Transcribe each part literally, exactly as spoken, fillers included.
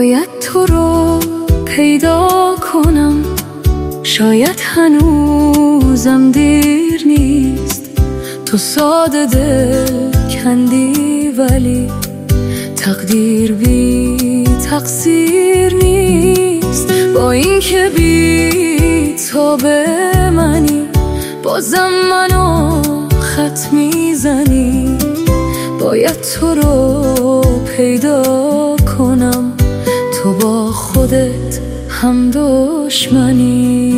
باید تو رو پیدا کنم، شاید هنوزم دیر نیست. تو ساده دل کندی ولی تقدیر بی تقصیر نیست. با این که بی تو به منی، بازم منو خط میزنی. باید تو رو پیدا کنم، تو با خودت هم دشمنی.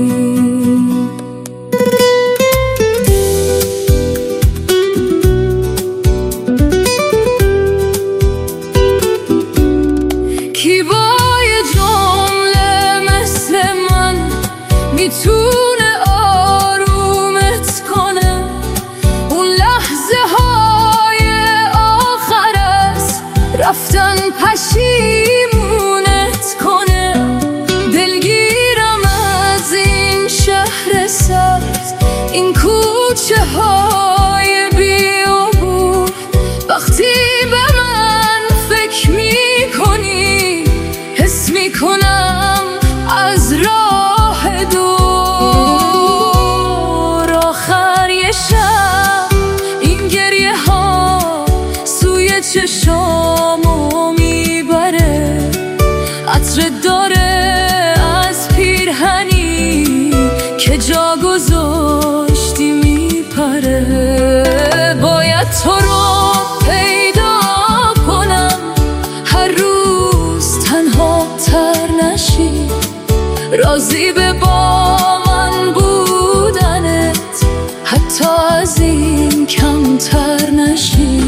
کی با یه جمله مثل من میتونه آرومت کنه؟ اون لحظه های آخر است رفتن پشیمونت کنه. دلگیرم از این شهر سبز، این کوچه های بی‌عبور. وقتی به من فکر میکنی حس میکنم از راه دور. آخر یه شب این گریه ها سوی چشامو میبره. عطر داره از پیرهنی که جا گذاشتی میپره. باید تو رو پیدا کنم، هر روز تنها تر نشی. راضی به با من بودنت، حتی از این کمتر نشی.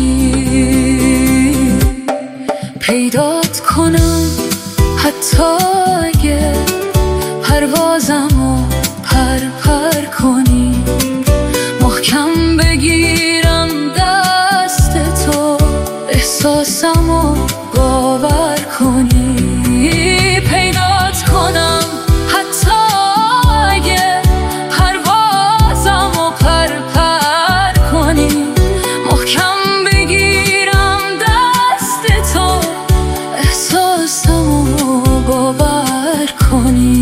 پیدات کنم حتی اگه پروازمو پر پر کنی. محکم بگیرم دست تو، احساسمو باور کنی. پیدات کنم حتی اگه پروازمو پر پر کنی. محکم بگیرم دست تو، احساسمو باور کنی.